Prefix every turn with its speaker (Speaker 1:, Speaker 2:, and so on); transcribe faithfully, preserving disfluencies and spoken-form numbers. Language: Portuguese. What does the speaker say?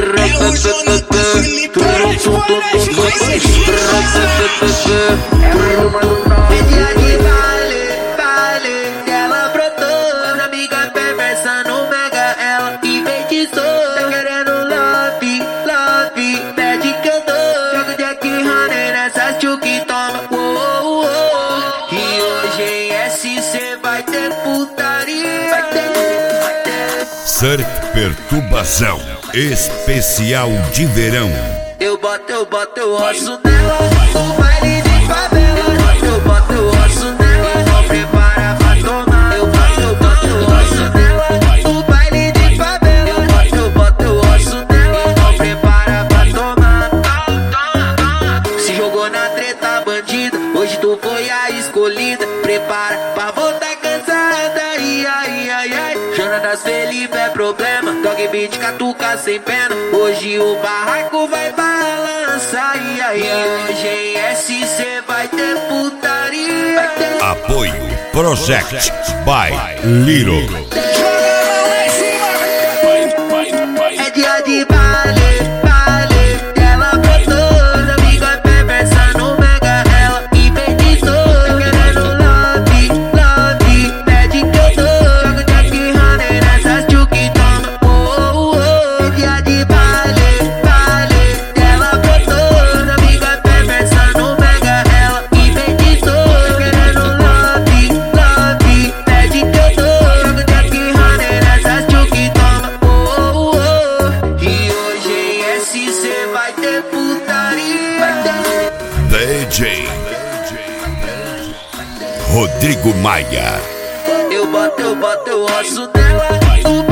Speaker 1: É o Jonathan Felipe
Speaker 2: É dia de baile, baile, ela brotou. As amigas perversa no mega, ela enfeitiçou. Tá querendo love, love, pede que eu dou. Jogo Jack Honey nessas tio que toma, uou, uou. E hoje em S C vai ter putaria. Vai ter, vai ter.
Speaker 3: Surf Perturbação especial de verão.
Speaker 2: Eu boto, eu boto o rosto nela, o baile de favela. Eu boto o rosto nela, não prepara pra tomar. Eu boto, eu boto o rosto nela, o baile de favela. Eu boto o rosto nela, não prepara pra tomar. Se jogou na treta bandida, hoje tu foi a escolhida. Prepara pra voltar cansada, ai, ai, ai, ai. Jonatas Felipe é problema, dog beat catuca sem pena. Hoje o barraco vai balançar, ai, ai, ai. Hoje em S C vai ter putaria. Vai ter...
Speaker 3: Apoio Project by Little.
Speaker 2: É dia de baile, baile, ela brotou. As amigas perversa no mega, ela enfeitiçou. Tá querendo love, love, pede que eu dou. Jogo Jack Honey nessas tio que toma, uou, uou. É dia de baile, baile, ela brotou. As amigas perversa no mega, ela enfeitiçou. Tá querendo love, love, pede que eu dou. Jogo Jack Honey nessas tio que toma, uou, uou. E hoje em S C vai ter putaria. Vai ter.
Speaker 3: D J Rodrigo Maia.
Speaker 2: Eu boto, eu boto o rosto dela, o